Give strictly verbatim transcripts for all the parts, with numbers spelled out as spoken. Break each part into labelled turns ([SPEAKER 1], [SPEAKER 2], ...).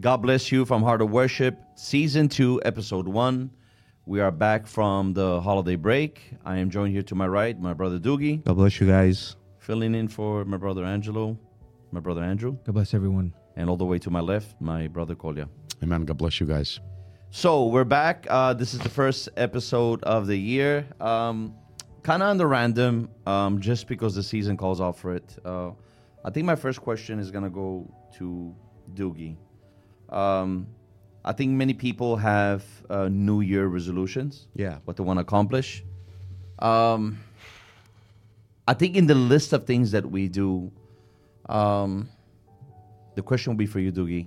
[SPEAKER 1] God bless you from Heart of Worship, Season two, Episode one. We are back from the holiday break. I am joined here to my right, my brother Doogie.
[SPEAKER 2] God bless you guys.
[SPEAKER 1] Filling in for my brother Angelo, my brother Andrew.
[SPEAKER 3] God bless everyone.
[SPEAKER 1] And all the way to my left, my brother Kolya.
[SPEAKER 4] Amen. God bless you guys.
[SPEAKER 1] So we're back. Uh, this is the first episode of the year. Um, kind of on the random, um, just because the season calls out for it. Uh, I think my first question is going to go to Doogie. Um, I think many people have uh, New Year resolutions.
[SPEAKER 2] Yeah.
[SPEAKER 1] What they want to accomplish. Um, I think in the list of things that we do, um, the question will be for you, Doogie.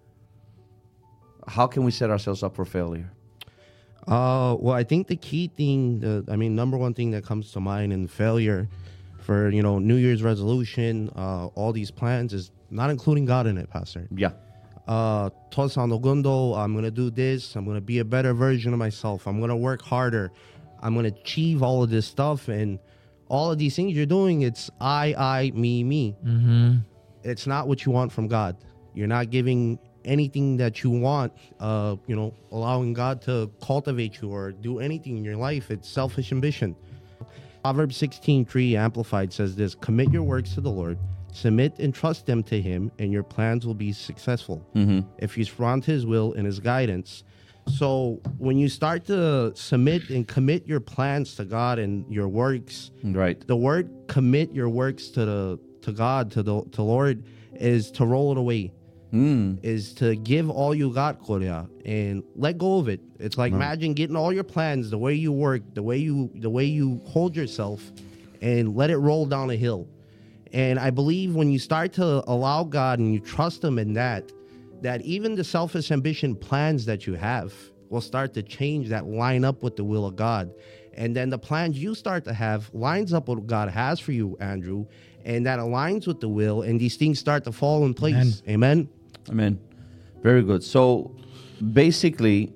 [SPEAKER 1] How can we set ourselves up for failure?
[SPEAKER 2] Uh, well, I think the key thing, the, I mean, number one thing that comes to mind in failure for, you know, New Year's resolution, uh, all these plans is not including God in it, Pastor.
[SPEAKER 1] Yeah.
[SPEAKER 2] Uh, Tosano Gundo, I'm going to do this. I'm going to be a better version of myself. I'm going to work harder. I'm going to achieve all of this stuff. And all of these things you're doing, it's I, I, me, me.
[SPEAKER 3] Mm-hmm.
[SPEAKER 2] It's not what you want from God. You're not giving anything that you want, uh, you know, allowing God to cultivate you or do anything in your life. It's selfish ambition. Proverbs sixteen three Amplified says this: commit your works to the Lord, submit and trust them to Him, and your plans will be successful.
[SPEAKER 1] Mm-hmm.
[SPEAKER 2] If you surround His will and His guidance. So when you start to submit and commit your plans to God and your works,
[SPEAKER 1] Right.
[SPEAKER 2] the word commit your works to the to God, to the to Lord, is to roll it away.
[SPEAKER 1] Mm.
[SPEAKER 2] Is to give all you got, Korea, and let go of it. It's like,
[SPEAKER 1] Right.
[SPEAKER 2] imagine getting all your plans, the way you work, the way you the way you hold yourself, and let it roll down a hill. And I believe when you start to allow God and you trust Him in that, that even the selfish ambition plans that you have will start to change, that line up with the will of God. And then the plans you start to have lines up with what God has for you, Andrew, and that aligns with the will, and these things start to fall in place. Amen. Amen.
[SPEAKER 1] Amen. Very good. So basically,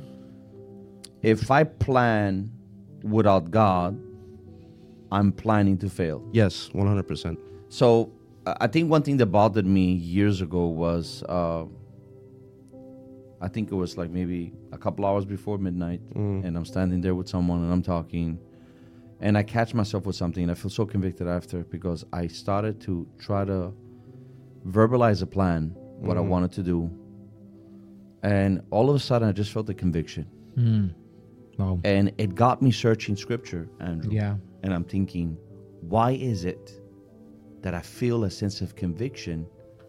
[SPEAKER 1] if I plan without God, I'm planning to fail.
[SPEAKER 2] Yes, one hundred percent.
[SPEAKER 1] So uh, I think one thing that bothered me years ago was, uh, I think it was like maybe a couple hours before midnight,
[SPEAKER 2] Mm.
[SPEAKER 1] and I'm standing there with someone and I'm talking, and I catch myself with something, and I feel so convicted after because I started to try to verbalize a plan, what I
[SPEAKER 2] Mhm.
[SPEAKER 1] wanted to do, and all of a sudden I just felt the conviction,
[SPEAKER 3] Mm. Wow.
[SPEAKER 1] and it got me searching scripture, Andrew.
[SPEAKER 3] Yeah.
[SPEAKER 1] And I'm thinking, why is it that I feel a sense of conviction?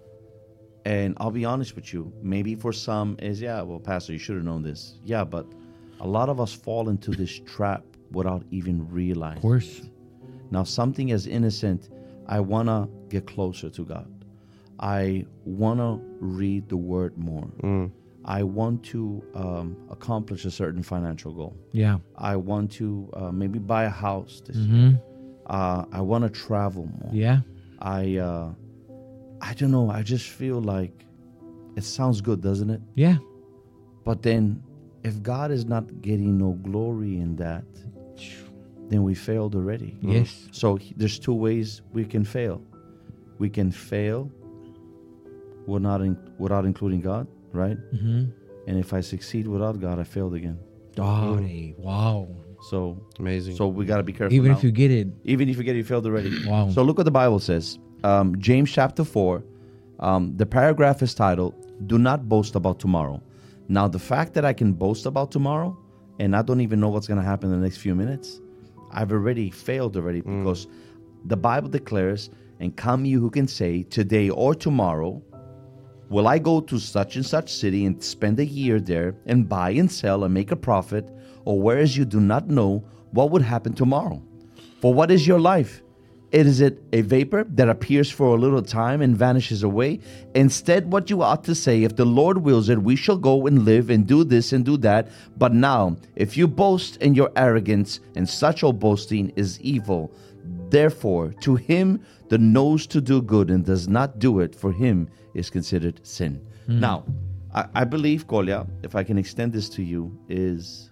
[SPEAKER 1] And I'll be honest with you, maybe for some is, yeah, well, Pastor, you should have known this. Yeah, but a lot of us fall into this trap without even realizing.
[SPEAKER 3] Of course.
[SPEAKER 1] Now, something as innocent, I want to get closer to God. I want to read the Word more.
[SPEAKER 2] Mm.
[SPEAKER 1] I want to um, accomplish a certain financial goal.
[SPEAKER 3] Yeah.
[SPEAKER 1] I want to uh, maybe buy a house this year.
[SPEAKER 3] Mm-hmm.
[SPEAKER 1] Uh, I want to travel more.
[SPEAKER 3] Yeah.
[SPEAKER 1] I, uh, I don't know. I just feel like it sounds good, doesn't it?
[SPEAKER 3] Yeah.
[SPEAKER 1] But then, if God is not getting no glory in that, then we failed already.
[SPEAKER 3] Yes.
[SPEAKER 1] So he- there's two ways we can fail. We can fail without in, without including God, right?
[SPEAKER 3] Mm-hmm.
[SPEAKER 1] And if I succeed without God, I failed again.
[SPEAKER 3] Oh, hey, wow.
[SPEAKER 1] So,
[SPEAKER 2] Amazing.
[SPEAKER 1] so we got to be careful.
[SPEAKER 3] Even
[SPEAKER 1] now.
[SPEAKER 3] if you get it.
[SPEAKER 1] Even if you get it, you failed already.
[SPEAKER 3] Wow.
[SPEAKER 1] So look what the Bible says. Um, James chapter four. Um, the paragraph is titled, "Do not boast about tomorrow." Now, the fact that I can boast about tomorrow and I don't even know what's going to happen in the next few minutes, I've already failed already because the Bible declares, "And come you who can say, today or tomorrow, will I go to such and such city and spend a year there and buy and sell and make a profit? Or whereas you do not know what would happen tomorrow? For what is your life? Is it a vapor that appears for a little time and vanishes away? Instead, what you ought to say, if the Lord wills it, we shall go and live and do this and do that. But now, if you boast in your arrogance, and such old boasting is evil. Therefore, to him that knows to do good and does not do it, for him is considered sin."
[SPEAKER 3] Mm.
[SPEAKER 1] Now, I, I believe, Kolya, if I can extend this to you, is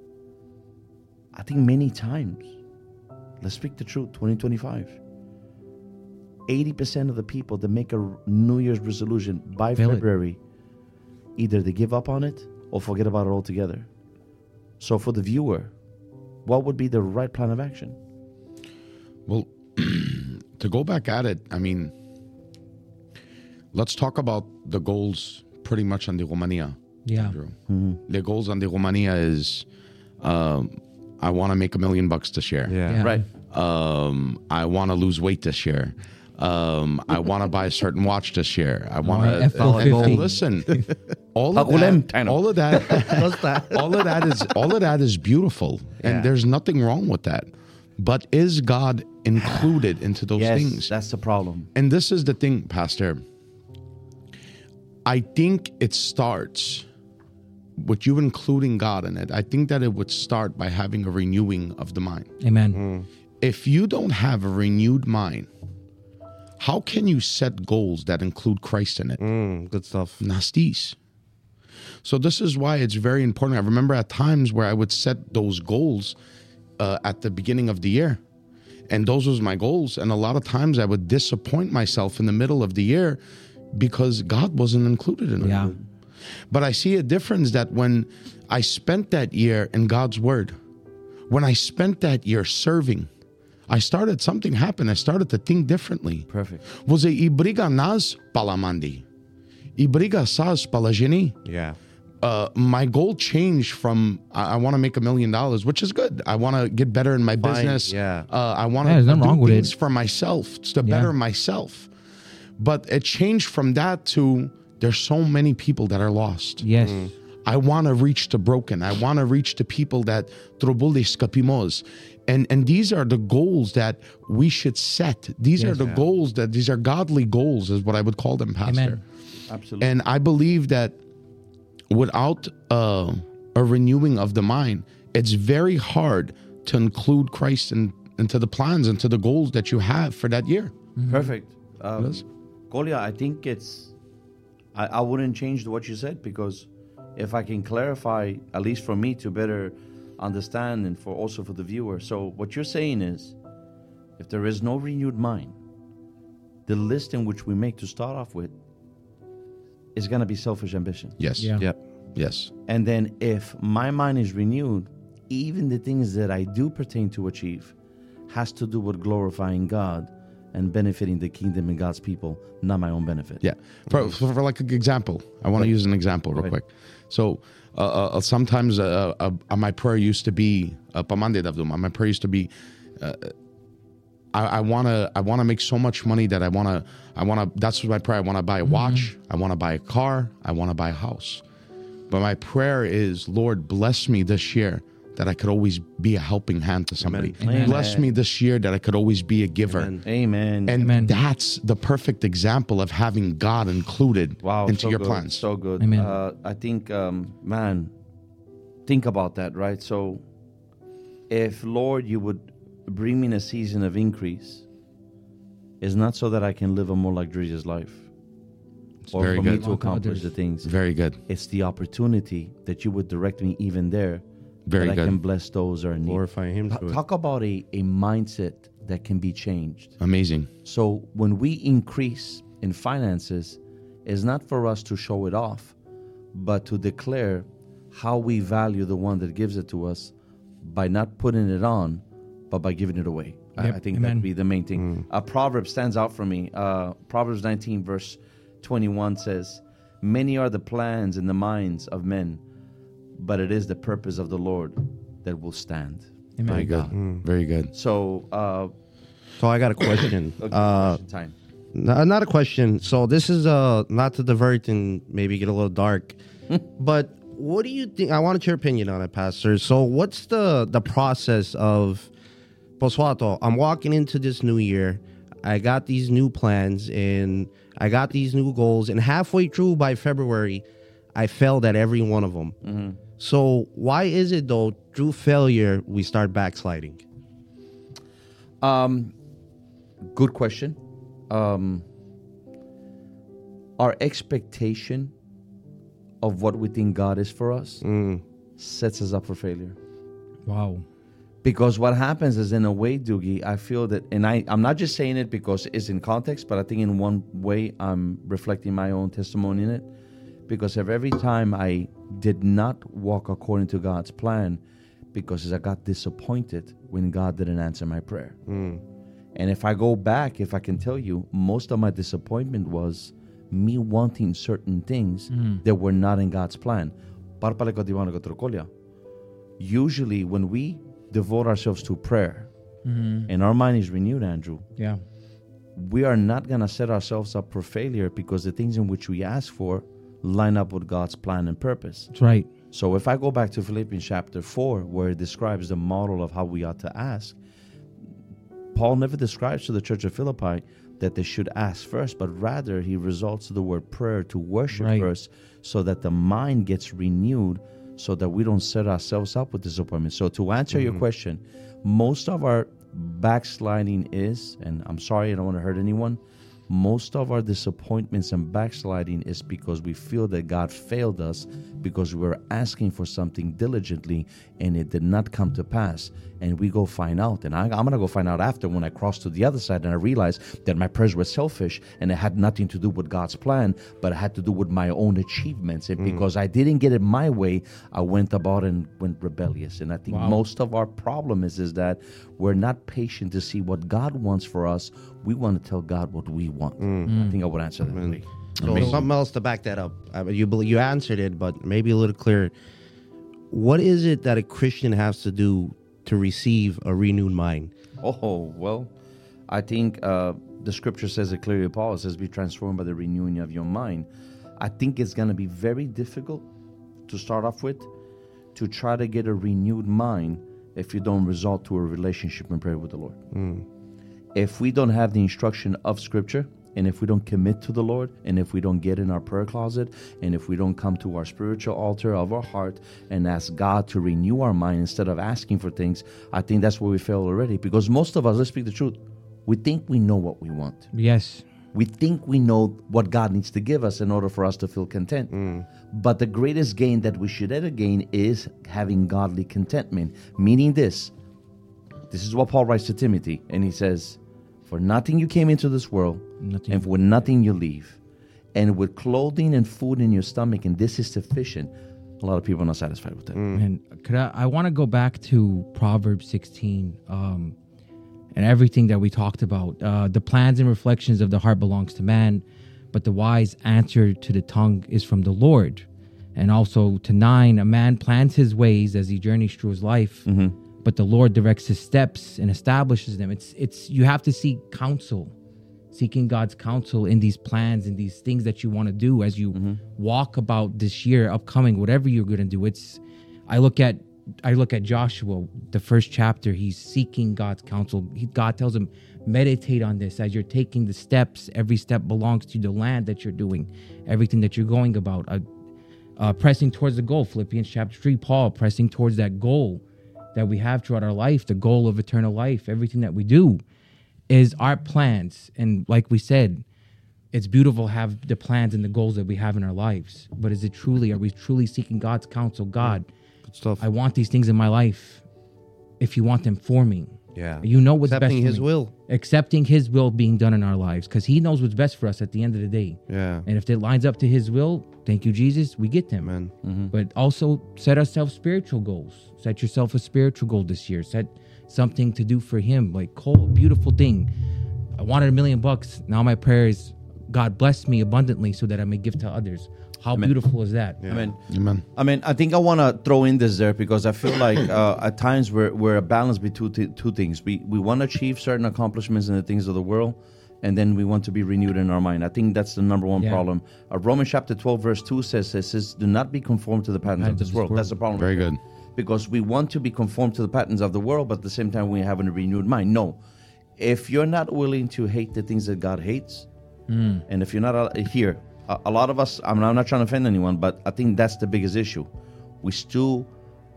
[SPEAKER 1] I think many times, let's speak the truth, twenty twenty-five, eighty percent of the people that make a New Year's resolution by
[SPEAKER 3] Fail it.
[SPEAKER 1] February either they give up on it or forget about it altogether. So for the viewer, what would be the right plan of action?
[SPEAKER 4] Well, to go back at it, I mean, let's talk about the goals pretty much on the Romania.
[SPEAKER 3] Yeah.
[SPEAKER 4] Andrew. The goals on the Romania is um, I want to make a million bucks this year.
[SPEAKER 2] Yeah.
[SPEAKER 3] Yeah.
[SPEAKER 1] Right.
[SPEAKER 4] Um, I want to lose weight this year. Um, I want to buy a certain watch this year. I want
[SPEAKER 3] Right,
[SPEAKER 4] to.
[SPEAKER 3] F L
[SPEAKER 4] And, and
[SPEAKER 3] fifty.
[SPEAKER 4] listen, all of
[SPEAKER 1] Hakulem,
[SPEAKER 4] that,
[SPEAKER 1] Tino.
[SPEAKER 4] all of that,
[SPEAKER 2] What's that?
[SPEAKER 4] all of that is all of that is beautiful, and
[SPEAKER 2] Yeah.
[SPEAKER 4] there's nothing wrong with that. But is God included into those
[SPEAKER 1] Yes,
[SPEAKER 4] things?
[SPEAKER 1] that's the problem.
[SPEAKER 4] And this is the thing, Pastor. I think it starts with you including God in it. I think that it would start by having a renewing of the mind.
[SPEAKER 3] Amen.
[SPEAKER 4] If you don't have a renewed mind, how can you set goals that include Christ in it?
[SPEAKER 2] Mm, good stuff.
[SPEAKER 4] Nastis. So this is why it's very important. I remember at times where I would set those goals uh, at the beginning of the year. And those was my goals. And a lot of times I would disappoint myself in the middle of the year because God wasn't included in it.
[SPEAKER 3] Yeah.
[SPEAKER 4] But I see a difference that when I spent that year in God's word, when I spent that year serving, I started, something happened. I started to think differently.
[SPEAKER 1] Perfect.
[SPEAKER 4] Você ibriga nas palamandi. Ibriga sas palagini.
[SPEAKER 2] Yeah.
[SPEAKER 4] Uh, my goal changed from I, I want to make a million dollars, which is good. I want to get better in my
[SPEAKER 2] Fine,
[SPEAKER 4] business.
[SPEAKER 2] yeah.
[SPEAKER 4] Uh, I want
[SPEAKER 3] Yeah,
[SPEAKER 4] to
[SPEAKER 3] there's nothing
[SPEAKER 4] do
[SPEAKER 3] wrong with
[SPEAKER 4] things
[SPEAKER 3] it.
[SPEAKER 4] for myself to
[SPEAKER 3] Yeah.
[SPEAKER 4] better myself. But it changed from that to there's so many people that are lost.
[SPEAKER 3] Yes.
[SPEAKER 4] I want to reach the broken. I want to reach the people that trobulis capimos. And and these are the goals that we should set. These are
[SPEAKER 3] Yes.
[SPEAKER 4] the goals that these are godly goals is what I would call them, Pastor.
[SPEAKER 3] Amen.
[SPEAKER 1] Absolutely.
[SPEAKER 4] And I believe that without uh, a renewing of the mind, it's very hard to include Christ in, into the plans, into the goals that you have for that year.
[SPEAKER 1] Perfect. Um,
[SPEAKER 4] Yes.
[SPEAKER 1] Golia, I think it's, I, I wouldn't change what you said, because if I can clarify, at least for me to better understand and for also for the viewer. So what you're saying is, if there is no renewed mind, the list in which we make to start off with is going to be selfish ambition.
[SPEAKER 4] Yes.
[SPEAKER 3] Yeah.
[SPEAKER 2] Yep.
[SPEAKER 4] Yes.
[SPEAKER 1] And then if my mind is renewed, even the things that I do pertain to achieve has to do with glorifying God and benefiting the kingdom and God's people, not my own benefit.
[SPEAKER 4] Yeah. For, for, for like an example, I want to use an example real
[SPEAKER 1] Right.
[SPEAKER 4] quick. So uh, uh, sometimes uh, uh, uh, my prayer used to be, uh, Pamande Davduma, my prayer used to be, uh, I, I want to I want to make so much money that I want to, I want to, that's what my prayer. I want to buy a watch. I want to buy a car. I want to buy a house. But my prayer is, Lord, bless me this year that I could always be a helping hand to somebody.
[SPEAKER 1] Amen.
[SPEAKER 4] Bless me this year that I could always be a giver.
[SPEAKER 2] Amen.
[SPEAKER 1] Amen.
[SPEAKER 4] And
[SPEAKER 3] Amen.
[SPEAKER 4] that's the perfect example of having God included
[SPEAKER 1] Wow,
[SPEAKER 4] into
[SPEAKER 1] so
[SPEAKER 4] your
[SPEAKER 1] good,
[SPEAKER 4] plans.
[SPEAKER 1] So good.
[SPEAKER 3] Amen.
[SPEAKER 1] Uh, I think, um, man, think about that, right? So, if Lord, you would bring me in a season of increase, it's not so that I can live a more luxurious life, or
[SPEAKER 4] very
[SPEAKER 1] for
[SPEAKER 4] good.
[SPEAKER 1] me to accomplish
[SPEAKER 3] Others.
[SPEAKER 1] the things.
[SPEAKER 4] Very good.
[SPEAKER 1] It's the opportunity that you would direct me even there,
[SPEAKER 4] Very
[SPEAKER 1] that
[SPEAKER 4] good.
[SPEAKER 1] I can bless those who are in need.
[SPEAKER 2] Glorify Him
[SPEAKER 1] Ta-
[SPEAKER 2] through it.
[SPEAKER 1] Talk about a, a mindset that can be changed.
[SPEAKER 4] Amazing.
[SPEAKER 1] So when we increase in finances, it's not for us to show it off, but to declare how we value the one that gives it to us by not putting it on, but by giving it away. I,
[SPEAKER 3] Yep.
[SPEAKER 1] I think
[SPEAKER 3] Amen.
[SPEAKER 1] that'd be the main thing. A proverb stands out for me. Uh, Proverbs nineteen verse twenty-one says, "Many are the plans in the minds of men, but it is the purpose of the Lord that will stand."
[SPEAKER 3] Amen.
[SPEAKER 4] Very good. Very good.
[SPEAKER 1] So, uh,
[SPEAKER 2] So I got a question.
[SPEAKER 1] okay,
[SPEAKER 2] uh,
[SPEAKER 1] question time.
[SPEAKER 2] n- not a question. So this is uh not to divert and maybe get a little dark, but what do you think? I wanted your opinion on it, Pastor. So what's the the process of Poswato? I'm walking into this new year. I got these new plans and I got these new goals, and halfway through by February, I failed at every one of them. So why is it though through failure we start backsliding?
[SPEAKER 1] Um, good question. Um, our expectation of what we think God is for us sets us up for failure.
[SPEAKER 3] Wow.
[SPEAKER 1] Because what happens is, in a way, Doogie, I feel that, and I, I'm not just saying it because it's in context, but I think in one way I'm reflecting my own testimony in it. because of every time I did not walk according to God's plan, because I got disappointed when God didn't answer my prayer.
[SPEAKER 2] Mm.
[SPEAKER 1] And if I go back, if I can tell you, most of my disappointment was me wanting certain things that were not in God's plan. Usually when we devote ourselves to prayer and our mind is renewed, Andrew,
[SPEAKER 3] Yeah.
[SPEAKER 1] we are not going to set ourselves up for failure because the things in which we ask for line up with God's plan and purpose.
[SPEAKER 3] That's right.
[SPEAKER 1] So if I go back to Philippians chapter four, where it describes the model of how we ought to ask, Paul never describes to the church of Philippi that they should ask first, but rather he resorts to the word prayer to worship
[SPEAKER 3] Right.
[SPEAKER 1] first, so that the mind gets renewed, so that we don't set ourselves up with disappointment. So to answer your question, most of our backsliding is, and I'm sorry, I don't want to hurt anyone, most of our disappointments and backsliding is because we feel that God failed us because we were asking for something diligently and it did not come to pass. And we go find out. And I, I'm going to go find out after, when I cross to the other side and I realize that my prayers were selfish and it had nothing to do with God's plan, but it had to do with my own achievements. And because I didn't get it my way, I went about and went rebellious. And I think
[SPEAKER 3] Wow.
[SPEAKER 1] most of our problem is, is that we're not patient to see what God wants for us. We want to tell God what we want. I think I would answer that way.
[SPEAKER 2] So something else to back that up. Uh, you bel- you answered it, but maybe a little clearer. What is it that a Christian has to do to receive a renewed mind?
[SPEAKER 1] Oh, well, I think uh, the scripture says it clearly, Paul. It says, be transformed by the renewing of your mind. I think it's going to be very difficult to start off with, to try to get a renewed mind if you don't resort to a relationship and prayer with the Lord. If we don't have the instruction of scripture, and if we don't commit to the Lord, and if we don't get in our prayer closet, and if we don't come to our spiritual altar of our heart and ask God to renew our mind instead of asking for things, I think that's where we fail already. Because most of us, let's speak the truth, we think we know what we want.
[SPEAKER 3] Yes.
[SPEAKER 1] We think we know what God needs to give us in order for us to feel content. But the greatest gain that we should ever gain is having godly contentment. Meaning this, this is what Paul writes to Timothy, and he says, for nothing you came into this world,
[SPEAKER 3] Nothing.
[SPEAKER 1] and for nothing you leave. And with clothing and food in your stomach, and this is sufficient. A lot of people are not satisfied with that.
[SPEAKER 3] And could I, I want to go back to Proverbs sixteen um, and everything that we talked about. Uh, the plans and reflections of the heart belongs to man, but the wise answer to the tongue is from the Lord. And also to nine, a man plans his ways as he journeys through his life, but the Lord directs his steps and establishes them. It's it's you have to seek counsel, seeking God's counsel in these plans and these things that you want to do as you walk about this year upcoming, whatever you're going to do. It's I look at I look at Joshua, the first chapter. He's seeking God's counsel. He, God tells him, meditate on this as you're taking the steps. Every step belongs to the land that you're doing, everything that you're going about. Uh, uh, pressing towards the goal. Philippians chapter three, Paul pressing towards that goal that we have throughout our life, the goal of eternal life. Everything that we do is our plans. And like we said, it's beautiful to have the plans and the goals that we have in our lives. But is it truly, are we truly seeking God's counsel? God,
[SPEAKER 2] Good stuff.
[SPEAKER 3] I want these things in my life. If you want them for me,
[SPEAKER 2] Yeah.
[SPEAKER 3] you know what's
[SPEAKER 2] Accepting
[SPEAKER 3] best for
[SPEAKER 2] his
[SPEAKER 3] me.
[SPEAKER 2] will.
[SPEAKER 3] Accepting his will being done in our lives, because he knows what's best for us at the end of the day.
[SPEAKER 2] Yeah.
[SPEAKER 3] And if it lines up to his will, thank you, Jesus, we get them.
[SPEAKER 2] Amen.
[SPEAKER 3] But also set ourselves spiritual goals. Set yourself a spiritual goal this year. Set something to do for him. Like, Cole, beautiful thing. I wanted a million bucks. Now my prayer is, God bless me abundantly so that I may give to others. How beautiful is that?
[SPEAKER 1] I mean,
[SPEAKER 4] Amen.
[SPEAKER 1] I mean, I think I want to throw in this there because I feel like uh, at times we're, we're a balance between two, two things. We we want to achieve certain accomplishments in the things of the world, and then we want to be renewed in our mind. I think that's the number one
[SPEAKER 3] Yeah.
[SPEAKER 1] problem. Uh, Romans chapter twelve, verse two says, it says, do not be conformed to the patterns of this world. That's the problem.
[SPEAKER 4] Very good.
[SPEAKER 1] Because we want to be conformed to the patterns of the world, but at the same time we have a renewed mind. No. If you're not willing to hate the things that God hates, and if you're not uh, here, a, a lot of us, I'm not, I'm not trying to offend anyone, but I think that's the biggest issue. We still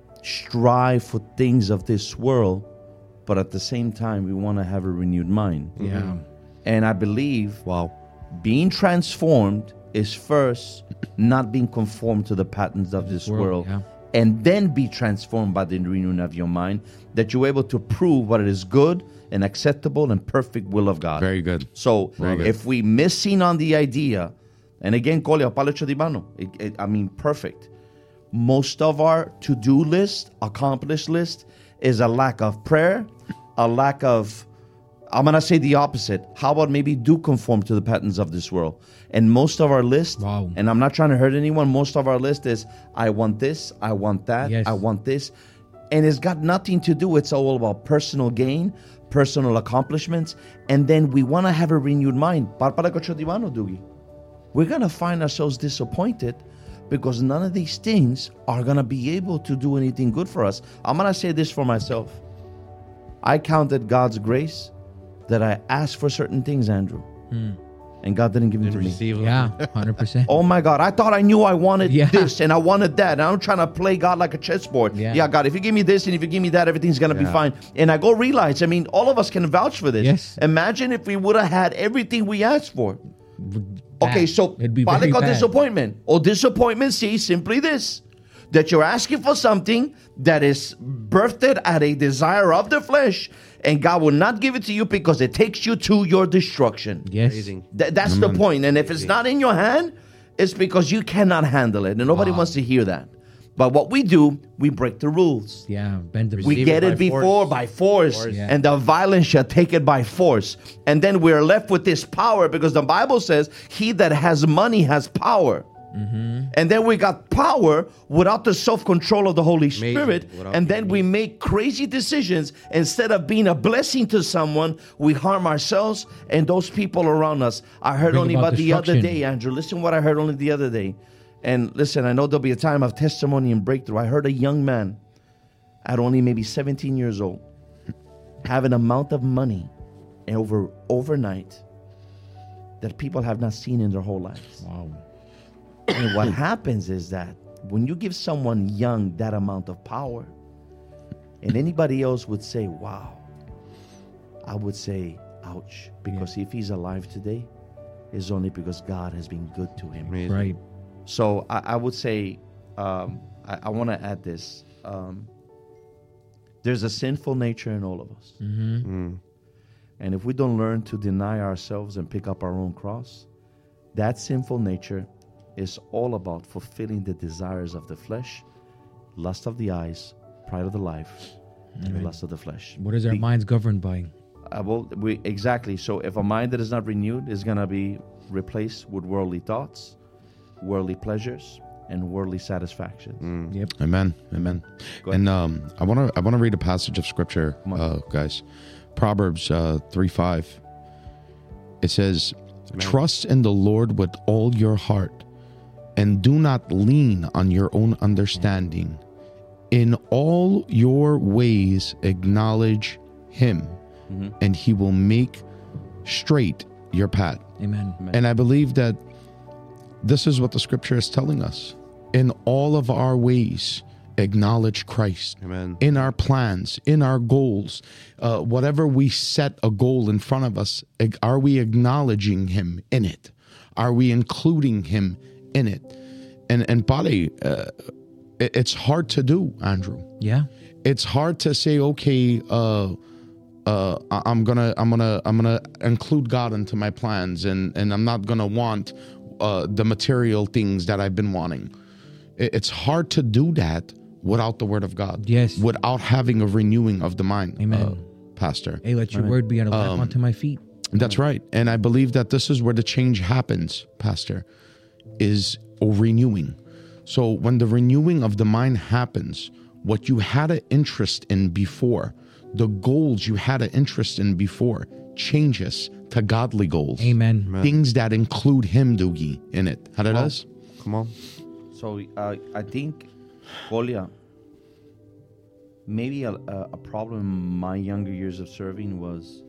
[SPEAKER 1] strive for things of this world, but at the same time, we want to have a renewed mind.
[SPEAKER 3] Yeah.
[SPEAKER 1] And I believe
[SPEAKER 2] Wow.
[SPEAKER 1] being transformed is first not being conformed to the patterns of this
[SPEAKER 3] world,
[SPEAKER 1] world,
[SPEAKER 3] yeah.
[SPEAKER 1] and then be transformed by the renewing of your mind, that you're able to prove what it is good and acceptable and perfect will of God.
[SPEAKER 4] Very good.
[SPEAKER 1] So
[SPEAKER 4] Very good.
[SPEAKER 1] if we missing on the idea And again, Colia, palecho di mano. It, it, I mean, perfect. Most of our to-do list, accomplished list, is a lack of prayer, a lack of, I'm going to say the opposite. How about maybe do conform to the patterns of this world? And most of our list,
[SPEAKER 3] Wow.
[SPEAKER 1] and I'm not trying to hurt anyone, most of our list is, I want this, I want that,
[SPEAKER 3] Yes.
[SPEAKER 1] I want this. And it's got nothing to do, it's all about personal gain, personal accomplishments, and then we want to have a renewed mind. We're going to find ourselves disappointed because none of these things are going to be able to do anything good for us. I'm going to say this for myself. I counted God's grace that I asked for certain things, Andrew, and God didn't give them to me.
[SPEAKER 2] Receive
[SPEAKER 3] Yeah, one hundred percent.
[SPEAKER 1] Oh my God, I thought I knew I wanted
[SPEAKER 3] Yeah.
[SPEAKER 1] this and I wanted that. And I'm trying to play God like a chessboard.
[SPEAKER 3] Yeah.
[SPEAKER 1] Yeah, God, if you give me this and if you give me that, everything's going to be
[SPEAKER 2] Yeah.
[SPEAKER 1] fine. And I go realize, I mean, all of us can vouch for this.
[SPEAKER 3] Yes.
[SPEAKER 1] Imagine if we would have had everything we asked for. Okay,
[SPEAKER 3] Bad.
[SPEAKER 1] so
[SPEAKER 3] It'd be very
[SPEAKER 1] balik o
[SPEAKER 3] bad.
[SPEAKER 1] disappointment. Or disappointment, see, simply this. That you're asking for something that is birthed at a desire of the flesh, and God will not give it to you because it takes you to your destruction.
[SPEAKER 3] Yes.
[SPEAKER 2] Amazing.
[SPEAKER 1] Th- that's the point. And if it's not in your hand, it's because you cannot handle it. And nobody
[SPEAKER 3] Wow.
[SPEAKER 1] wants to hear that. But what we do, we break the rules.
[SPEAKER 3] Yeah, bend the
[SPEAKER 1] We
[SPEAKER 2] Receive
[SPEAKER 1] get
[SPEAKER 2] it
[SPEAKER 1] it,
[SPEAKER 2] by
[SPEAKER 1] before
[SPEAKER 2] force.
[SPEAKER 1] by force,
[SPEAKER 2] Force.
[SPEAKER 3] Yeah.
[SPEAKER 1] and the violence shall take it by force. And then we're left with this power because the Bible says, he that has money has power. And then we got power without the self-control of the Holy
[SPEAKER 2] Amazing.
[SPEAKER 1] Spirit.
[SPEAKER 2] Without
[SPEAKER 1] And
[SPEAKER 2] the
[SPEAKER 1] then we make crazy decisions. Instead of being a blessing to someone, we harm ourselves and those people around us. I heard
[SPEAKER 3] Bring
[SPEAKER 1] only
[SPEAKER 3] about
[SPEAKER 1] about the other
[SPEAKER 3] destruction.
[SPEAKER 1] day, Andrew. Listen what I heard only the other day. And listen, I know there'll be a time of testimony and breakthrough. I heard a young man at only maybe seventeen years old have an amount of money over overnight that people have not seen in their whole lives.
[SPEAKER 3] Wow.
[SPEAKER 1] And what happens is that when you give someone young that amount of power, and anybody else would say, wow, I would say, ouch, because if he's alive today, it's only because God has been good to him.
[SPEAKER 2] Amazing.
[SPEAKER 3] Right.
[SPEAKER 1] So I, I would say, um, I, I want to add this. Um, there's a sinful nature in all of us.
[SPEAKER 2] Mm.
[SPEAKER 1] And if we don't learn to deny ourselves and pick up our own cross, that sinful nature is all about fulfilling the desires of the flesh, lust of the eyes, pride of the life, and the lust of the flesh.
[SPEAKER 3] What is our
[SPEAKER 1] Be-
[SPEAKER 3] minds governed by?
[SPEAKER 1] Uh, well, we, exactly. So if a mind that is not renewed is going to be replaced with worldly thoughts, worldly pleasures, and worldly satisfactions.
[SPEAKER 3] Yep.
[SPEAKER 4] Amen. Amen.
[SPEAKER 1] Go ahead.
[SPEAKER 4] And um, I want to I want to read a passage of scripture,
[SPEAKER 1] on.
[SPEAKER 4] uh, guys. Proverbs uh, three five. It says, "Trust in the Lord with all your heart, and do not lean on your own understanding. In all your ways acknowledge Him,
[SPEAKER 1] Mm-hmm.
[SPEAKER 4] and He will make straight your path."
[SPEAKER 3] Amen.
[SPEAKER 4] And I believe that this is what the scripture is telling us. In all of our ways, acknowledge Christ.
[SPEAKER 2] Amen.
[SPEAKER 4] In our plans, in our goals, uh, whatever we set a goal in front of us, ag- are we acknowledging Him in it? Are we including Him in it? And and Pale, uh, it, it's hard to do, Andrew.
[SPEAKER 3] Yeah.
[SPEAKER 4] It's hard to say, okay, uh, uh, I- I'm gonna, I'm gonna, I'm gonna include God into my plans, and and I'm not gonna want uh, the material things that I've been wanting. It- It's hard to do that without the Word of God.
[SPEAKER 3] Yes.
[SPEAKER 4] Without having a renewing of the mind.
[SPEAKER 3] Amen.
[SPEAKER 4] uh, Pastor.
[SPEAKER 3] Hey, let your word be on a lamp
[SPEAKER 4] Um,
[SPEAKER 3] unto my feet.
[SPEAKER 4] That's right. And I believe that this is where the change happens, Pastor, is a renewing. So when the renewing of the mind happens, what you had an interest in before, the goals you had an interest in before, changes to godly goals.
[SPEAKER 3] Amen.
[SPEAKER 4] Things that include Him, Doogie, in it. How did
[SPEAKER 1] Well,
[SPEAKER 4] us?
[SPEAKER 2] Come on.
[SPEAKER 1] So uh, I think, Golia, maybe a, a a problem in my younger years of serving was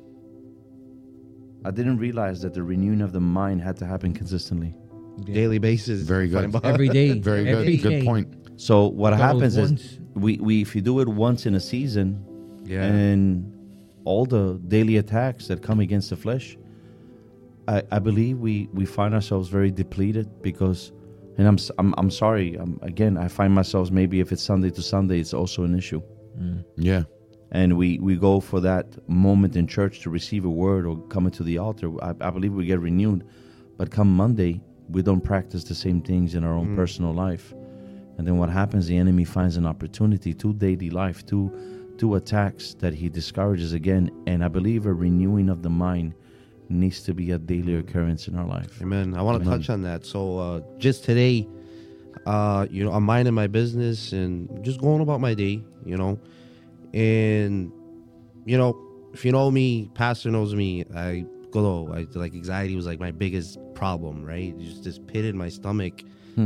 [SPEAKER 1] I didn't realize that the renewing of the mind had to happen consistently.
[SPEAKER 2] Daily basis.
[SPEAKER 4] Very good.
[SPEAKER 3] Every day.
[SPEAKER 4] Very
[SPEAKER 3] Every
[SPEAKER 4] good. Good
[SPEAKER 3] day.
[SPEAKER 4] point.
[SPEAKER 1] So what
[SPEAKER 3] Those
[SPEAKER 1] happens is
[SPEAKER 3] once.
[SPEAKER 1] we, we if you do it once in a season,
[SPEAKER 2] Yeah.
[SPEAKER 1] and all the daily attacks that come against the flesh, I, I believe we, we find ourselves very depleted because, and I'm s- I'm, I'm sorry, um again I find myself maybe if it's Sunday to Sunday it's also an issue,
[SPEAKER 4] Yeah.
[SPEAKER 1] and we, we go for that moment in church to receive a word or come into the altar. I, I believe we get renewed, but come Monday we don't practice the same things in our own personal life. And then what happens, the enemy finds an opportunity to daily life, to, to attacks that he discourages again. And I believe a renewing of the mind needs to be a daily occurrence in our life.
[SPEAKER 2] Amen. I want to touch on that. So uh, just today, uh, you know, I'm minding my business and just going about my day, you know. And, you know, if you know me, Pastor knows me, I go, I, like anxiety was like my biggest problem, right? Just this pit in my stomach.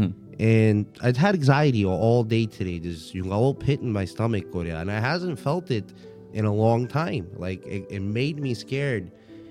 [SPEAKER 2] And I've had anxiety all, all day today. There's you know, a little pit in my stomach, Korea, and I hasn't felt it in a long time. Like, it, it made me scared.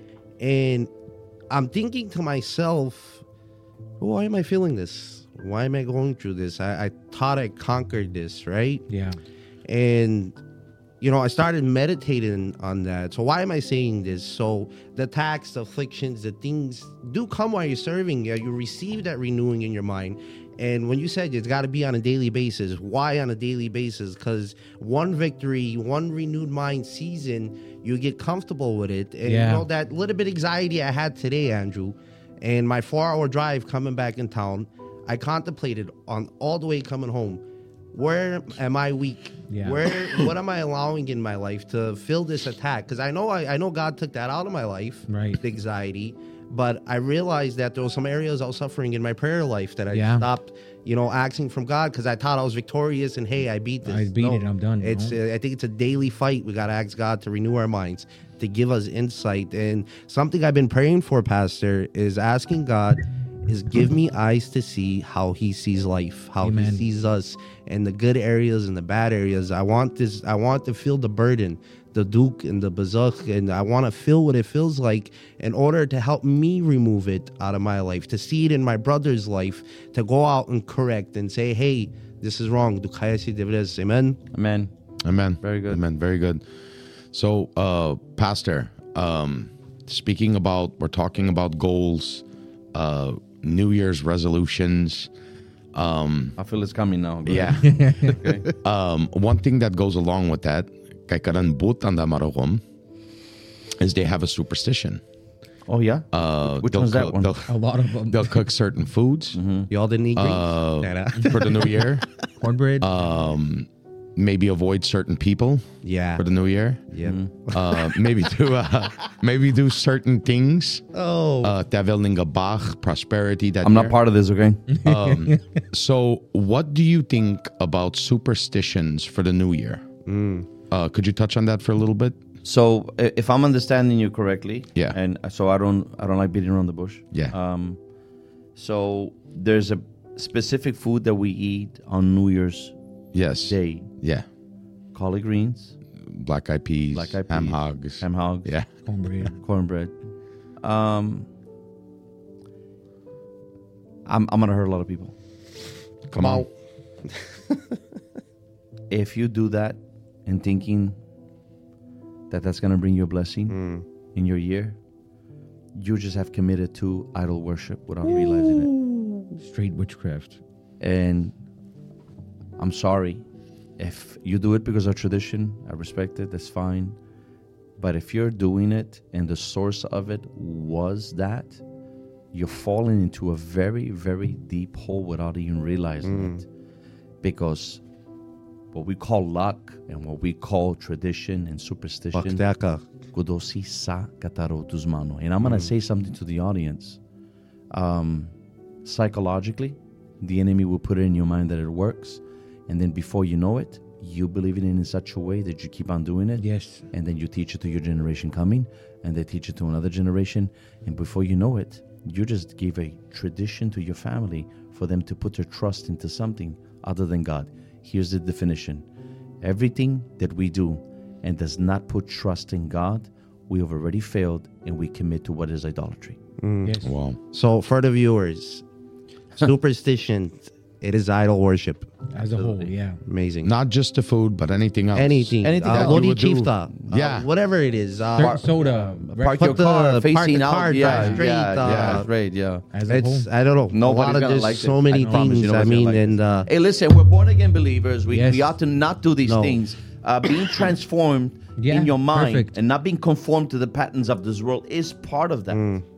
[SPEAKER 2] And I'm thinking to myself, why am I feeling this? Why am I going through this? I, I thought I conquered this, right?
[SPEAKER 3] Yeah.
[SPEAKER 2] And, you know, I started meditating on that. So why am I saying this? So the attacks, the afflictions, the things do come while you're serving. Yeah, you receive that renewing in your mind. And when you said it's got to be on a daily basis, why on a daily basis? Because one victory, one renewed mind season, you get comfortable with it. And
[SPEAKER 3] Yeah.
[SPEAKER 2] you know, that little bit of anxiety I had today, Andrew, and my four-hour drive coming back in town, I contemplated on all the way coming home. Where am I weak?
[SPEAKER 3] Yeah.
[SPEAKER 2] Where what am I allowing in my life to feel this attack? Because I know I, I know God took that out of my life,
[SPEAKER 3] Right.
[SPEAKER 2] the anxiety. But I realized that there were some areas I was suffering in my prayer life that I
[SPEAKER 3] Yeah.
[SPEAKER 2] stopped, you know, asking from God because I thought I was victorious and hey, I beat this.
[SPEAKER 3] I beat it, I'm done,
[SPEAKER 2] It's
[SPEAKER 3] no.
[SPEAKER 2] uh, I think it's a daily fight. We got to ask God to renew our minds, to give us insight. And something I've been praying for, Pastor, is asking God is give me eyes to see how he sees life, how
[SPEAKER 3] Amen.
[SPEAKER 2] he sees us, and the good areas and the bad areas. I want this. I want to feel the burden, the duke and the bazuk, and I want to feel what it feels like in order to help me remove it out of my life, to see it in my brother's life, to go out and correct and say, hey, this is wrong. Amen.
[SPEAKER 1] Amen.
[SPEAKER 4] Amen.
[SPEAKER 1] Very good.
[SPEAKER 4] Amen. Very good. So, uh, Pastor, um, speaking about, we're talking about goals, uh, New Year's resolutions.
[SPEAKER 1] I feel it's coming now. Go
[SPEAKER 4] Yeah.
[SPEAKER 1] ahead.
[SPEAKER 4] um, one thing that goes along with that, kay karan butan da maragom, is they have a superstition.
[SPEAKER 1] Oh, yeah?
[SPEAKER 4] Uh,
[SPEAKER 1] Which
[SPEAKER 4] they'll
[SPEAKER 1] one's that
[SPEAKER 4] cook-
[SPEAKER 1] one?
[SPEAKER 4] They'll,
[SPEAKER 3] A lot of them.
[SPEAKER 4] they'll cook certain foods
[SPEAKER 2] Y'all didn't eat greens?
[SPEAKER 4] uh,
[SPEAKER 2] Nah, nah.
[SPEAKER 4] for the new year.
[SPEAKER 3] Cornbread.
[SPEAKER 4] Maybe avoid certain people
[SPEAKER 2] yeah.
[SPEAKER 4] for the new year.
[SPEAKER 2] Yeah.
[SPEAKER 4] Uh, maybe do uh, maybe do certain things.
[SPEAKER 2] Oh.
[SPEAKER 4] Uh, Bach, prosperity. That
[SPEAKER 1] I'm
[SPEAKER 4] year.
[SPEAKER 1] not part of this, okay?
[SPEAKER 4] Um, so, what do you think about superstitions for the new year? Uh, could you touch on that for a little bit?
[SPEAKER 1] So, i- if I'm understanding you correctly,
[SPEAKER 4] Yeah.
[SPEAKER 1] and so I don't, I don't like beating around the bush.
[SPEAKER 4] Yeah.
[SPEAKER 1] Um, so there's a specific food that we eat on New Year's
[SPEAKER 4] Yes.
[SPEAKER 1] Day:
[SPEAKER 4] Yeah.
[SPEAKER 1] collard greens,
[SPEAKER 4] Black eyed peas.
[SPEAKER 1] black eyed
[SPEAKER 4] ham
[SPEAKER 1] peas,
[SPEAKER 4] hogs.
[SPEAKER 1] ham hogs,
[SPEAKER 4] Yeah.
[SPEAKER 3] Cornbread.
[SPEAKER 1] cornbread. Um, I'm, I'm gonna hurt a lot of people.
[SPEAKER 4] Come on.
[SPEAKER 1] If you do that and thinking that that's gonna bring you a blessing in your year, you just have committed to idol worship without realizing it.
[SPEAKER 3] Straight witchcraft.
[SPEAKER 1] And I'm sorry. If you do it because of tradition, I respect it, that's fine. But if you're doing it and the source of it was that, you're falling into a very, very deep hole without even realizing it. Because what we call luck and what we call tradition and superstition,
[SPEAKER 2] Bakdaka.
[SPEAKER 1] Kudosi sa kataro tuzmano. And I'm going to say something to the audience. Um, psychologically, the enemy will put it in your mind that it works. And then before you know it, you believe in it in such a way that you keep on doing it.
[SPEAKER 3] Yes.
[SPEAKER 1] And then you teach it to your generation coming, and they teach it to another generation. And before you know it, you just gave a tradition to your family for them to put their trust into something other than God. Here's the definition. Everything that we do and does not put trust in God, we have already failed, and we commit to what is idolatry.
[SPEAKER 3] Yes.
[SPEAKER 4] Wow.
[SPEAKER 2] So for the viewers, superstition, it is idol worship.
[SPEAKER 3] As a whole, yeah.
[SPEAKER 2] Amazing.
[SPEAKER 4] Not just the food, but anything else.
[SPEAKER 2] anything.
[SPEAKER 1] Anything
[SPEAKER 2] uh,
[SPEAKER 1] that
[SPEAKER 2] Lodi
[SPEAKER 4] you would do.
[SPEAKER 2] Chifta. Uh,
[SPEAKER 4] Yeah.
[SPEAKER 2] Whatever it is. Uh,
[SPEAKER 3] Certain soda.
[SPEAKER 1] Park
[SPEAKER 2] Put
[SPEAKER 1] your
[SPEAKER 2] the-
[SPEAKER 1] car
[SPEAKER 2] park
[SPEAKER 1] facing
[SPEAKER 2] the
[SPEAKER 1] out.
[SPEAKER 2] car,
[SPEAKER 1] yeah,
[SPEAKER 2] drive straight,
[SPEAKER 1] yeah,
[SPEAKER 2] uh,
[SPEAKER 1] yeah, right, yeah.
[SPEAKER 3] As a
[SPEAKER 2] it's
[SPEAKER 3] whole.
[SPEAKER 2] I don't know.
[SPEAKER 1] Nobody's
[SPEAKER 2] a lot of
[SPEAKER 1] gonna
[SPEAKER 2] just
[SPEAKER 1] like
[SPEAKER 2] so
[SPEAKER 1] it.
[SPEAKER 2] many
[SPEAKER 1] I promise you
[SPEAKER 2] things. I
[SPEAKER 1] nobody's gonna
[SPEAKER 2] mean,
[SPEAKER 1] like it.
[SPEAKER 2] and uh,
[SPEAKER 1] Hey, listen, we're born again believers. We,
[SPEAKER 3] Yes.
[SPEAKER 1] we ought to not do these
[SPEAKER 2] No.
[SPEAKER 1] things. Uh, being transformed
[SPEAKER 3] Yeah,
[SPEAKER 1] in your mind
[SPEAKER 3] perfect.
[SPEAKER 1] and not being conformed to the patterns of this world is part of that.
[SPEAKER 2] Mm.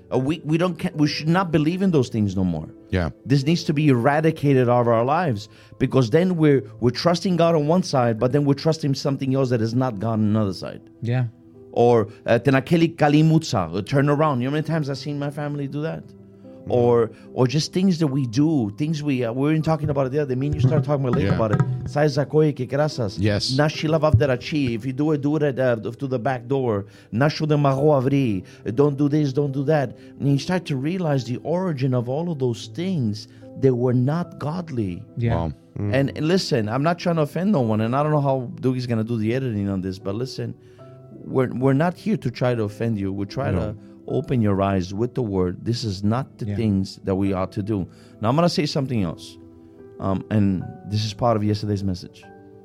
[SPEAKER 1] Uh, we we don't ca- we should not believe in those things no more.
[SPEAKER 4] Yeah.
[SPEAKER 1] This needs to be eradicated out of our lives, because then we're we're trusting God on one side, but then we're trusting something else that is not God on another side.
[SPEAKER 3] Yeah.
[SPEAKER 1] Or uh, tenakeli kalimutsa, or turn around. You know how many times I've seen my family do that? Mm-hmm. Or or just things that we do, things we uh, we were talking about it the other day. Me and you started talking about,
[SPEAKER 4] Yeah.
[SPEAKER 1] about it. Sai zakoye que grasas.
[SPEAKER 4] Yes.
[SPEAKER 1] Nashilavav. If you do it, do it at, uh, to the back door. Nashu de maho avri. Don't do this, don't do that. And you start to realize the origin of all of those things. They were not godly.
[SPEAKER 3] Yeah.
[SPEAKER 4] Wow.
[SPEAKER 1] And listen, I'm not trying to offend no one, and I don't know how Doogie's going to do the editing on this, but listen, we're we're not here to try to offend you. We're trying
[SPEAKER 4] No.
[SPEAKER 1] to open your eyes with the word. This is not the
[SPEAKER 3] Yeah.
[SPEAKER 1] things that we ought to do. Now, I'm going to say something else, um, and this is part of yesterday's message.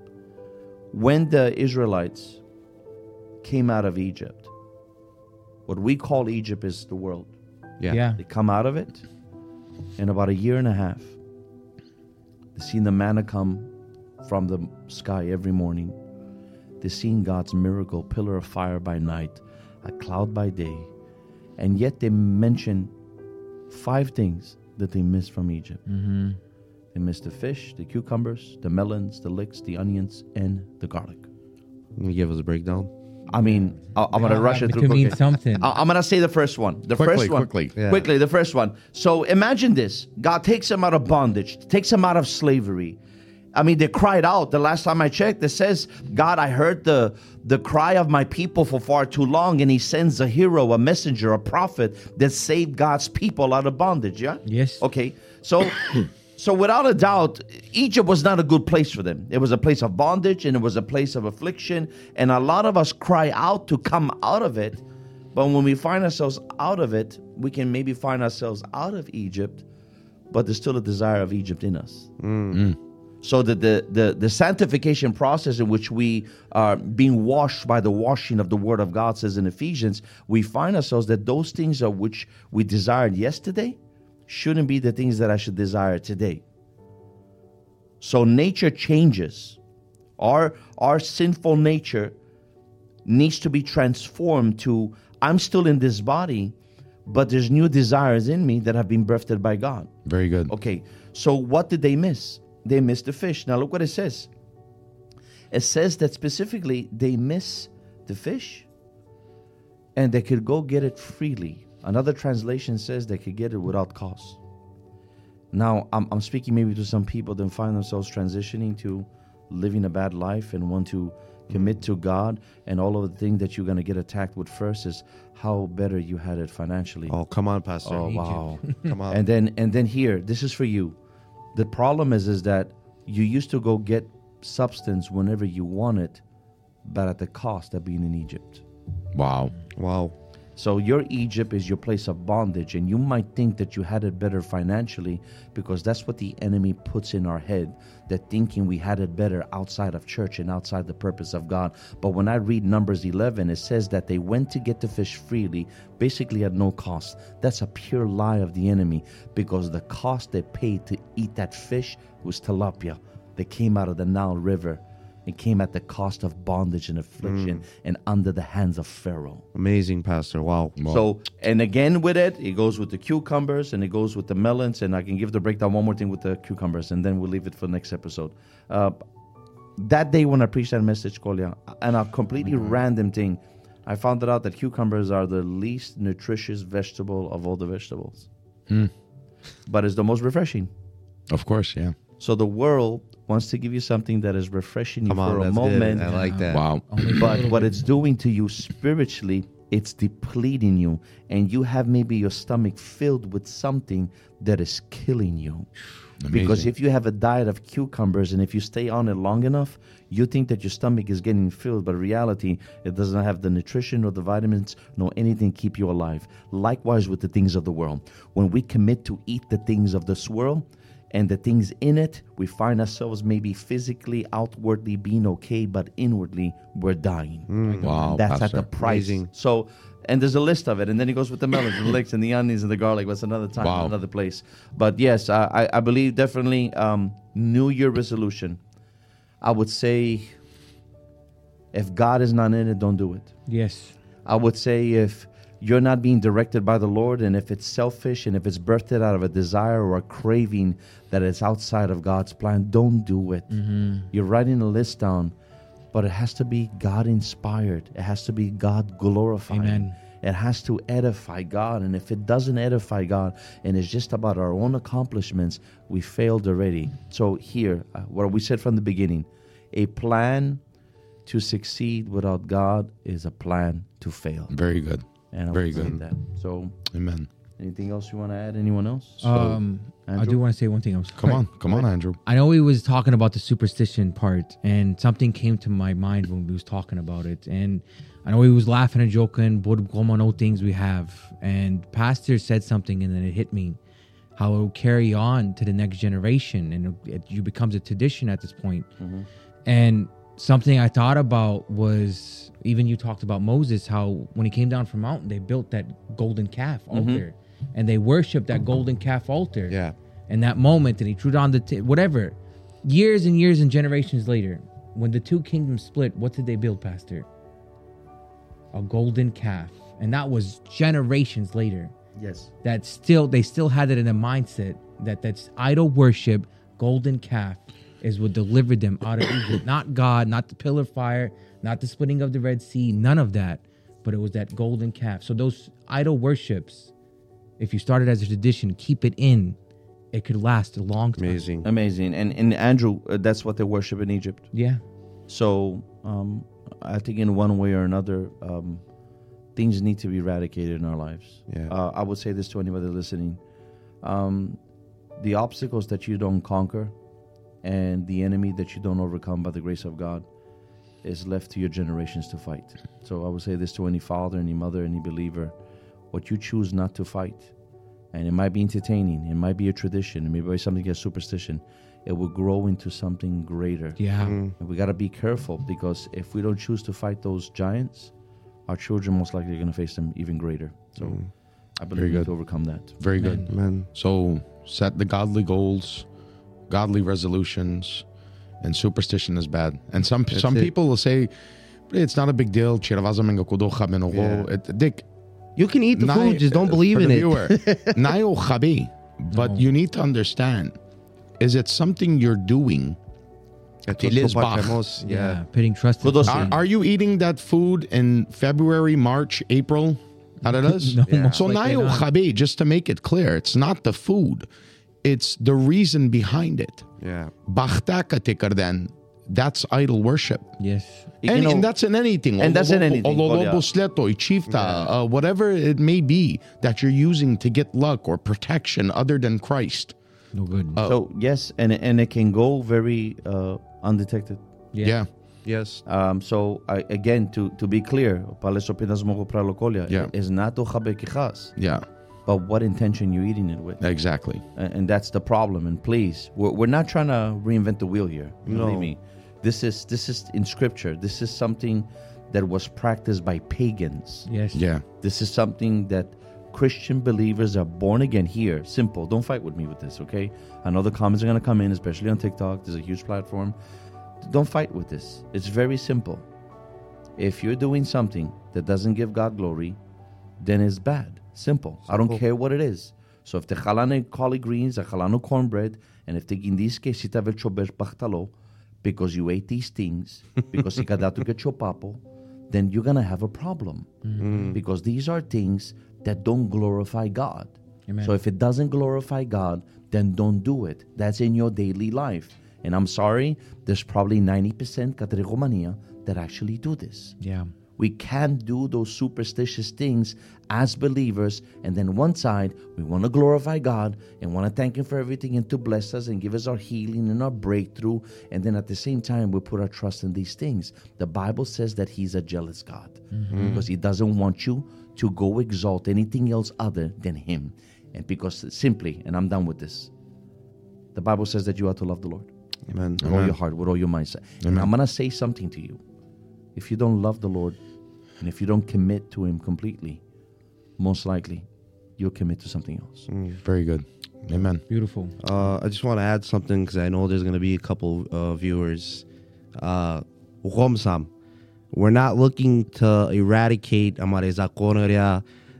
[SPEAKER 1] When the Israelites came out of Egypt, what we call Egypt is the world.
[SPEAKER 4] Yeah.
[SPEAKER 3] Yeah.
[SPEAKER 1] They come out of it in about a year and a half. They seen the manna come from the sky every morning. They seen God's miracle, pillar of fire by night, a cloud by day. And yet they mention five things that they missed from Egypt.
[SPEAKER 3] Mm-hmm.
[SPEAKER 1] They missed the fish, the cucumbers, the melons, the leeks, the onions, and the garlic.
[SPEAKER 2] Can you give us a breakdown?
[SPEAKER 1] I mean, I- I'm going to rush it through
[SPEAKER 3] To mean
[SPEAKER 1] quickly.
[SPEAKER 3] something.
[SPEAKER 1] I- I'm going to say the first one. The
[SPEAKER 4] Quickly,
[SPEAKER 1] first one.
[SPEAKER 4] quickly.
[SPEAKER 2] Yeah.
[SPEAKER 1] Quickly, the first one. So imagine this. God takes them out of bondage, takes them out of slavery. I mean, they cried out. The last time I checked, it says, God, I heard the, the cry of my people for far too long, and he sends a hero, a messenger, a prophet that saved God's people out of bondage, yeah?
[SPEAKER 3] Yes.
[SPEAKER 1] Okay. So... So without a doubt, Egypt was not a good place for them. It was a place of bondage, and it was a place of affliction. And a lot of us cry out to come out of it. But when we find ourselves out of it, we can maybe find ourselves out of Egypt, but there's still a desire of Egypt in us. So that the, the, the sanctification process in which we are being washed by the washing of the Word of God, says in Ephesians, we find ourselves that those things of which we desired yesterday shouldn't be the things that I should desire today. So nature changes. Our, our sinful nature needs to be transformed to, I'm still in this body, but there's new desires in me that have been birthed by God.
[SPEAKER 4] Very good.
[SPEAKER 1] Okay, so what did they miss? They missed the fish. Now look what it says. It says that specifically they miss the fish, and they could go get it freely. Another translation says they could get it without cost. Now, I'm, I'm speaking maybe to some people that find themselves transitioning to living a bad life and want to commit to God, and all of the things that you're going to get attacked with first is how better you had it financially.
[SPEAKER 2] Oh, come on, Pastor.
[SPEAKER 1] Oh, wow.
[SPEAKER 2] Come on.
[SPEAKER 1] And then and then here, this is for you. The problem is is that you used to go get substance whenever you want it, but at the cost of being in Egypt.
[SPEAKER 4] Wow.
[SPEAKER 2] Wow.
[SPEAKER 1] So your Egypt is your place of bondage, and you might think that you had it better financially because that's what the enemy puts in our head, that thinking we had it better outside of church and outside the purpose of God. But when I read Numbers eleven, it says that they went to get the fish freely, basically at no cost. That's a pure lie of the enemy, because the cost they paid to eat that fish was tilapia that came out of the Nile River. It came at the cost of bondage and affliction and under the hands of Pharaoh.
[SPEAKER 2] Amazing, Pastor. Wow.
[SPEAKER 1] So, and again with it, it goes with the cucumbers and it goes with the melons. And I can give the breakdown one more thing with the cucumbers, and then we'll leave it for the next episode. Uh, that day when I preached that message, Kolya, and a completely mm-hmm. random thing, I found out that cucumbers are the least nutritious vegetable of all the vegetables.
[SPEAKER 4] Mm.
[SPEAKER 1] But it's the most refreshing.
[SPEAKER 4] Of course, yeah.
[SPEAKER 1] So the world wants to give you something that is refreshing you
[SPEAKER 2] Come
[SPEAKER 1] for
[SPEAKER 2] on,
[SPEAKER 1] a
[SPEAKER 2] that's
[SPEAKER 1] moment.
[SPEAKER 2] good. I like that.
[SPEAKER 4] Wow.
[SPEAKER 1] But what it's doing to you spiritually, it's depleting you. And you have maybe your stomach filled with something that is killing you.
[SPEAKER 4] Amazing.
[SPEAKER 1] Because if you have a diet of cucumbers and if you stay on it long enough, you think that your stomach is getting filled, but in reality, it doesn't have the nutrition or the vitamins nor anything keep you alive. Likewise with the things of the world. When we commit to eat the things of this world, and the things in it, we find ourselves maybe physically, outwardly being okay, but inwardly we're dying.
[SPEAKER 4] Mm. Wow,
[SPEAKER 1] That's
[SPEAKER 4] Pastor.
[SPEAKER 1] at the price.
[SPEAKER 2] Amazing.
[SPEAKER 1] So, and there's a list of it, and then he goes with the melons and the leeks and the onions and the garlic. That's another time,
[SPEAKER 4] Wow.
[SPEAKER 1] another place. But yes, I, I I believe definitely um, New Year resolution. I would say, if God is not in it, don't do it.
[SPEAKER 3] Yes.
[SPEAKER 1] I would say if you're not being directed by the Lord, and if it's selfish and if it's birthed out of a desire or a craving that is outside of God's plan, don't do it.
[SPEAKER 3] Mm-hmm.
[SPEAKER 1] You're writing a list down, but it has to be God inspired. It has to be God glorified.
[SPEAKER 3] Amen.
[SPEAKER 1] It has to edify God. And if it doesn't edify God and it's just about our own accomplishments, we failed already. So here, uh, what we said from the beginning, a plan to succeed without God is a plan to fail.
[SPEAKER 4] Very good.
[SPEAKER 1] And I
[SPEAKER 4] Very
[SPEAKER 1] would say
[SPEAKER 4] good.
[SPEAKER 1] that. So
[SPEAKER 4] Amen.
[SPEAKER 1] anything else you want to add? Anyone else?
[SPEAKER 3] Um, I
[SPEAKER 1] Andrew?
[SPEAKER 3] do want to say one thing else.
[SPEAKER 4] Come on. Come on, Andrew.
[SPEAKER 3] I know he was talking about the superstition part, and something came to my mind when he was talking about it. And I know he was laughing and joking, but no things we have. And Pastor said something, and then it hit me, how it will carry on to the next generation, and it, it becomes a tradition at this point.
[SPEAKER 1] Mm-hmm.
[SPEAKER 3] And something I thought about was, even you talked about Moses, how when he came down from mountain, they built that golden calf altar, and they worshiped that golden calf altar.
[SPEAKER 2] Yeah.
[SPEAKER 3] And that moment, and he threw down the t- whatever. Years and years and generations later, when the two kingdoms split, what did they build, Pastor? A golden calf, and that was generations later.
[SPEAKER 1] Yes.
[SPEAKER 3] That still, they still had it in a mindset that that's idol worship, golden calf, is what delivered them out of Egypt. Not God, not the pillar of fire, not the splitting of the Red Sea, none of that. But it was that golden calf. So those idol worships, if you started as a tradition, keep it in. It could last a long time.
[SPEAKER 2] Amazing.
[SPEAKER 1] Amazing. And, and Andrew, uh, that's what they worship in Egypt.
[SPEAKER 3] Yeah.
[SPEAKER 1] So um, I think in one way or another, um, things need to be eradicated in our lives.
[SPEAKER 2] Yeah.
[SPEAKER 1] Uh, I would say this to anybody listening. Um, the obstacles that you don't conquer and the enemy that you don't overcome by the grace of God is left to your generations to fight. So I would say this to any father, any mother, any believer. What you choose not to fight, and it might be entertaining, it might be a tradition, it may be something like a superstition, it will grow into something greater.
[SPEAKER 3] Yeah.
[SPEAKER 1] And we got to be careful, because if we don't choose to fight those giants, our children most likely are going to face them even greater. So
[SPEAKER 2] Mm.
[SPEAKER 1] I believe
[SPEAKER 4] Very
[SPEAKER 1] we need
[SPEAKER 4] good.
[SPEAKER 1] to overcome that.
[SPEAKER 4] Very good.
[SPEAKER 2] Man.
[SPEAKER 4] So set the godly goals, godly resolutions, and superstition is bad. And some
[SPEAKER 2] That's
[SPEAKER 4] some
[SPEAKER 2] it.
[SPEAKER 4] people will say, it's not a big deal.
[SPEAKER 2] Yeah.
[SPEAKER 4] It- Dick,
[SPEAKER 2] You can eat the
[SPEAKER 4] Nai-
[SPEAKER 2] food, just don't believe
[SPEAKER 4] for
[SPEAKER 2] in
[SPEAKER 4] the
[SPEAKER 2] it.
[SPEAKER 4] viewer, Nayo Khabi. But
[SPEAKER 3] No.
[SPEAKER 4] you need to understand, is it something you're doing?
[SPEAKER 2] Yeah.
[SPEAKER 3] Yeah. Putting trust in
[SPEAKER 1] Kudos.
[SPEAKER 4] Are, are you eating that food in February, March, April? Aradas?
[SPEAKER 3] No,
[SPEAKER 2] Yeah.
[SPEAKER 3] most
[SPEAKER 4] So
[SPEAKER 3] likely
[SPEAKER 4] Nayo
[SPEAKER 3] not.
[SPEAKER 4] Khabi, just to make it clear, it's not the food. It's the reason behind it.
[SPEAKER 2] Yeah.
[SPEAKER 4] Bachtaka tikardan. That's idol worship.
[SPEAKER 3] Yes.
[SPEAKER 1] You
[SPEAKER 4] And,
[SPEAKER 1] know-
[SPEAKER 4] and that's in anything.
[SPEAKER 1] And that's in
[SPEAKER 4] Ololobo-
[SPEAKER 1] anything,
[SPEAKER 4] Ololobo
[SPEAKER 1] Golia.
[SPEAKER 4] sleto, chifta, uh, whatever it may be that you're using to get luck or protection other than Christ.
[SPEAKER 3] No good.
[SPEAKER 1] So yes, and and it can go very uh, undetected.
[SPEAKER 4] Yeah.
[SPEAKER 2] Yes.
[SPEAKER 1] Um, so I, again, to to be clear,
[SPEAKER 4] Yeah.
[SPEAKER 1] is not to
[SPEAKER 4] Yeah.
[SPEAKER 1] but what intention you're eating it with.
[SPEAKER 4] Exactly.
[SPEAKER 1] And, and that's the problem. And please, we're, we're not trying to reinvent the wheel here.
[SPEAKER 2] No.
[SPEAKER 1] Believe me. This is this is in scripture. This is something that was practiced by pagans.
[SPEAKER 3] Yes.
[SPEAKER 4] Yeah.
[SPEAKER 1] This is something that Christian believers are born again here. Simple. Don't fight with me with this, okay? I know the comments are going to come in, especially on TikTok. There's a huge platform. Don't fight with this. It's very simple. If you're doing something that doesn't give God glory, then it's bad. Simple. I don't care what it is. So if the chalane collard greens, the chalano cornbread, and if the guindis que si tavel chober pachtalo, because you ate these things, because you got to get chopapo, then you're going to have a problem. Because these are things that don't glorify God.
[SPEAKER 3] Amen.
[SPEAKER 1] So if it doesn't glorify God, then don't do it. That's in your daily life. And I'm sorry, there's probably ninety percent Catricomania that actually do this.
[SPEAKER 3] Yeah.
[SPEAKER 1] We can't do those superstitious things as believers, and then one side, we want to glorify God and want to thank Him for everything and to bless us and give us our healing and our breakthrough, and then at the same time, we put our trust in these things. The Bible says that He's a jealous God because He doesn't want you to go exalt anything else other than Him. And because simply, and I'm done with this, the Bible says that you ought to love the Lord
[SPEAKER 2] Amen.
[SPEAKER 1] with all your heart, with all your mindset. And I'm going to say something to you. If you don't love the Lord, and if you don't commit to Him completely, most likely you'll commit to something else.
[SPEAKER 4] Very good. Amen.
[SPEAKER 3] Beautiful.
[SPEAKER 2] Uh, I just want to add something because I know there's going to be a couple uh, viewers. Uh, Romsam. We're not looking to eradicate Amareza Konoria,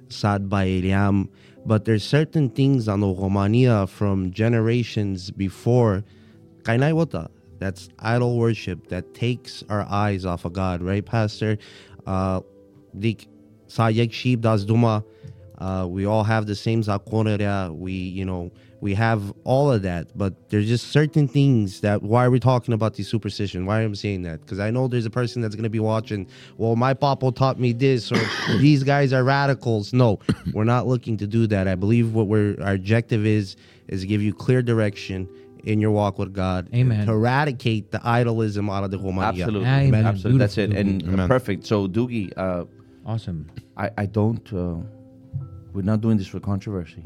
[SPEAKER 2] Sad Baeliam. But there's certain things on the Romania from generations before Kainai Wota. That's idol worship that takes our eyes off of God, right, Pastor? Uh, Dik Sayek Shib Das Duma. Uh, we all have the same zakoneria. We, you know, we have all of that, but there's just certain things that. Why are we talking about these superstition? Why am I saying that? Because I know there's a person that's gonna be watching. Well, my papa taught me this, or these guys are radicals. No, we're not looking to do that. I believe what we're our objective is is to give you clear direction in your walk with God.
[SPEAKER 3] Amen.
[SPEAKER 2] To eradicate the idolism out of the Romania.
[SPEAKER 1] Absolutely,
[SPEAKER 3] Amen.
[SPEAKER 1] absolutely. That's it.
[SPEAKER 3] Beautiful,
[SPEAKER 1] And uh,
[SPEAKER 4] Amen.
[SPEAKER 1] perfect. So, Doogie, uh,
[SPEAKER 3] Awesome.
[SPEAKER 1] I, I don't. Uh, we're not doing this for controversy.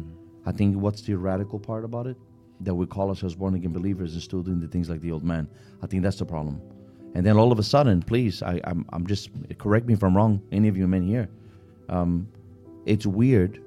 [SPEAKER 1] I think what's the radical part about it? That we call ourselves born again believers and still doing the things like the old man. I think that's the problem. And then all of a sudden, please, I, I'm I'm just correct me if I'm wrong. Any of you men here, um, it's weird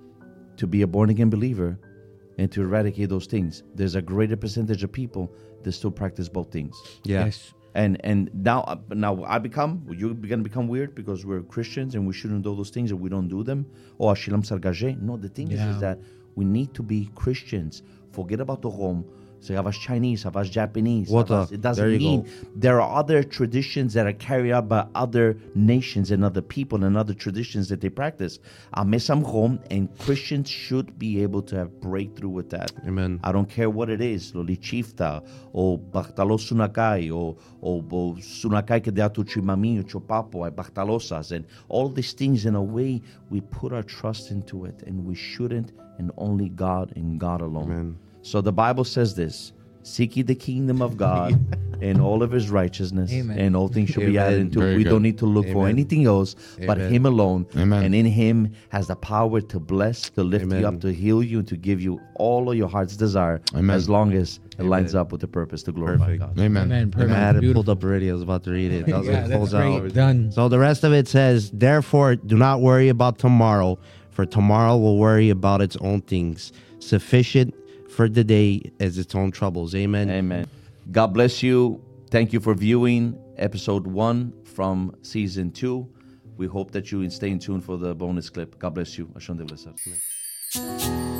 [SPEAKER 1] to be a born again believer and to eradicate those things. There's a greater percentage of people that still practice both things.
[SPEAKER 2] Yeah.
[SPEAKER 3] Yes.
[SPEAKER 1] And and now uh, now I become you're gonna become weird because we're Christians and we shouldn't do those things and we don't do them. Or Shilam Sargaje. No, the thing is,
[SPEAKER 3] Yeah.
[SPEAKER 1] is that we need to be Christians. Forget about the home. Say I was Chinese, I was Japanese.
[SPEAKER 2] What
[SPEAKER 1] I was-
[SPEAKER 2] the-
[SPEAKER 1] it doesn't
[SPEAKER 2] there you
[SPEAKER 1] mean
[SPEAKER 2] go.
[SPEAKER 1] there are other traditions that are carried out by other nations and other people and other traditions that they practice. Amesam home, and Christians should be able to have breakthrough with that.
[SPEAKER 2] Amen.
[SPEAKER 1] I don't care what it is, lo lichifta, o bachtalo sunakai, o o o sunakai que deatu chimami, o chopapo, ay bachtalosas, and all these things. In a way, we put our trust into it, and we shouldn't, and only God and God alone.
[SPEAKER 2] Amen.
[SPEAKER 1] So the Bible says this: Seek ye the kingdom of God and all of His righteousness,
[SPEAKER 3] Amen.
[SPEAKER 1] and all things shall be
[SPEAKER 2] Amen.
[SPEAKER 1] added into it.
[SPEAKER 4] Very
[SPEAKER 1] We
[SPEAKER 4] good.
[SPEAKER 1] don't need to look for
[SPEAKER 2] Amen.
[SPEAKER 1] anything else but
[SPEAKER 2] Amen.
[SPEAKER 1] Him alone.
[SPEAKER 4] Amen.
[SPEAKER 1] And in Him has the power to bless, to lift
[SPEAKER 2] Amen.
[SPEAKER 1] you up, to heal you, and to give you all of your heart's desire,
[SPEAKER 4] Amen.
[SPEAKER 1] as long as it
[SPEAKER 2] Amen.
[SPEAKER 1] lines up with the purpose to glorify
[SPEAKER 2] Perfect.
[SPEAKER 1] God.
[SPEAKER 4] Amen.
[SPEAKER 3] Amen. Perfect.
[SPEAKER 2] I had it
[SPEAKER 3] Beautiful.
[SPEAKER 2] pulled up already. I was about to read it. I was
[SPEAKER 3] Yeah,
[SPEAKER 2] going to
[SPEAKER 3] that's
[SPEAKER 2] close
[SPEAKER 3] great.
[SPEAKER 2] out.
[SPEAKER 3] Done.
[SPEAKER 2] So the rest of it says, therefore, do not worry about tomorrow, for tomorrow will worry about its own things. Sufficient for the day as its own troubles. Amen.
[SPEAKER 1] Amen. God bless you. Thank you for viewing episode one from season two. We hope that you stay in tune for the bonus clip. God bless you. Ashon de Blessed.